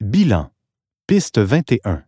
Bilan. Piste 21.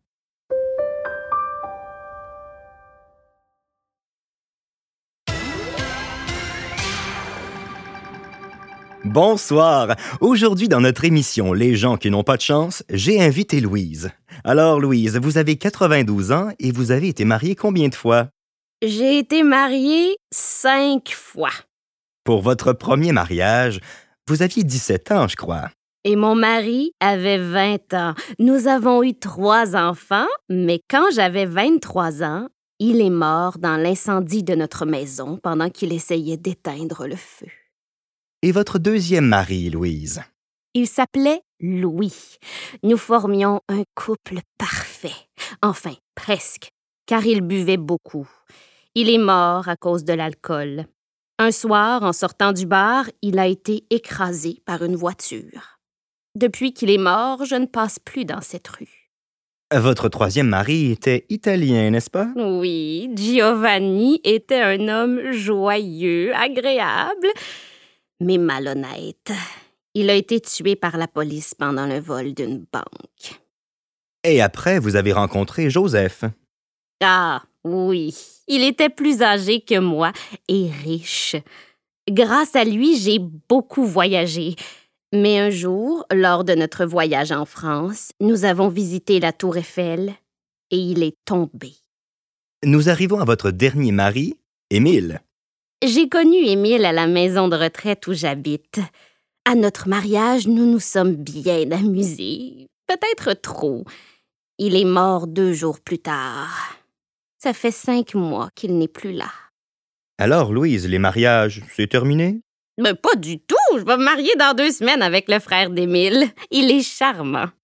Bonsoir! Aujourd'hui, dans notre émission Les gens qui n'ont pas de chance, j'ai invité Louise. Alors, Louise, vous avez 92 ans et vous avez été mariée combien de fois? J'ai été mariée 5 fois. Pour votre premier mariage, vous aviez 17 ans, je crois. Et mon mari avait 20 ans. Nous avons eu 3 enfants, mais quand j'avais 23 ans, il est mort dans l'incendie de notre maison pendant qu'il essayait d'éteindre le feu. Et votre deuxième mari, Louise? Il s'appelait Louis. Nous formions un couple parfait. Enfin, presque, car il buvait beaucoup. Il est mort à cause de l'alcool. Un soir, en sortant du bar, il a été écrasé par une voiture. Depuis qu'il est mort, je ne passe plus dans cette rue. Votre troisième mari était italien, n'est-ce pas? Oui, Giovanni était un homme joyeux, agréable, mais malhonnête. Il a été tué par la police pendant le vol d'une banque. Et après, vous avez rencontré Joseph. Ah, oui, il était plus âgé que moi et riche. Grâce à lui, j'ai beaucoup voyagé. Mais un jour, lors de notre voyage en France, nous avons visité la Tour Eiffel et il est tombé. Nous arrivons à votre dernier mari, Émile. J'ai connu Émile à la maison de retraite où j'habite. À notre mariage, nous nous sommes bien amusés. Peut-être trop. Il est mort 2 jours plus tard. Ça fait 5 mois qu'il n'est plus là. Alors, Louise, les mariages, c'est terminé? Mais pas du tout! Je vais me marier dans 2 semaines avec le frère d'Émile. Il est charmant.